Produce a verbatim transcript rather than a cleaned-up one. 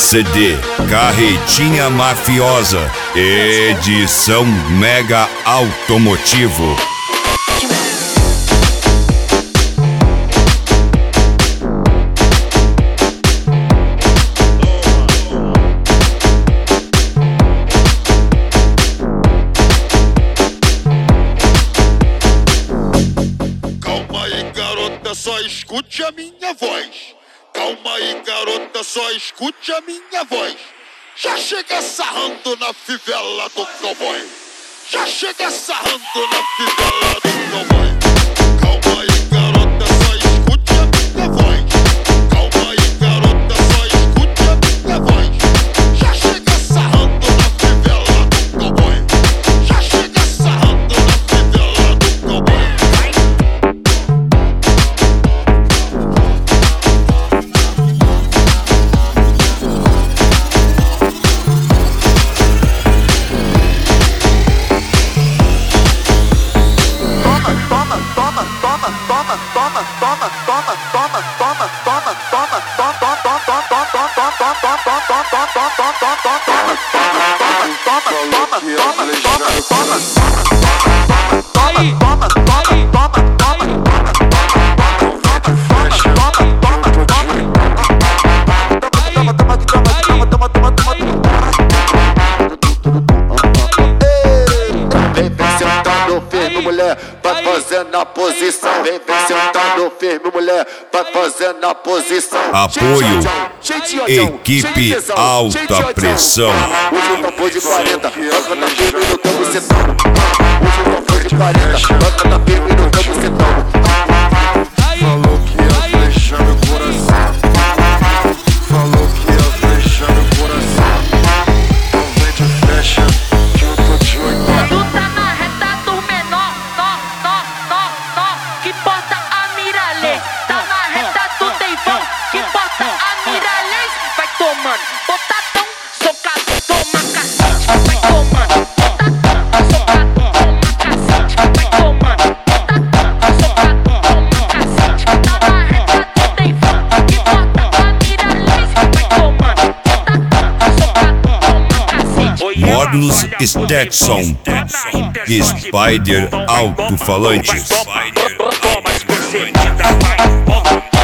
C D Carretinha Mafiosa, edição Mega Automotivo. Calma aí, garota, só escute a minha voz. Calma aí, garota, só escute a minha voz. Já chega sarrando na fivela do cowboy. Já chega sarrando na fivela do cowboy. Calma aí, garota, só escute a minha voz. Calma aí, garota, só escute a minha voz. Já chega sarrando na fivela do cowboy. Já chega sarrando na fivela do cowboy. Vai fazendo a posição, vem, vem sentando firme, mulher, vai fazendo a posição. Apoio Equipe Alta Pressão. Hoje eu tô de quarenta, toca na firme no teu bucetão. Hoje eu tô de quarenta, toca na firme no teu bucetão. Falou que ia fechar meu coração. Falou que ia fechar meu coração. Então vem de fecha, que eu tô de oitenta. Tu tá na reta do menor, nó, nó, nó, nó, que porta a miralês. Tá na reta do teivão, que porta a miralês. Vai tomando, botadão, socado, toma cacete. Vai tomando, botadão, socado, toma cacete. Vai tomando, botadão, socado, toma cacete. Tá na reta do teivão, que porta a miralês. Vai tomando, botadão, socado, toma cacete. Módulos Stetson, Spider Alto-Falantes. Toma, esquecida, vai,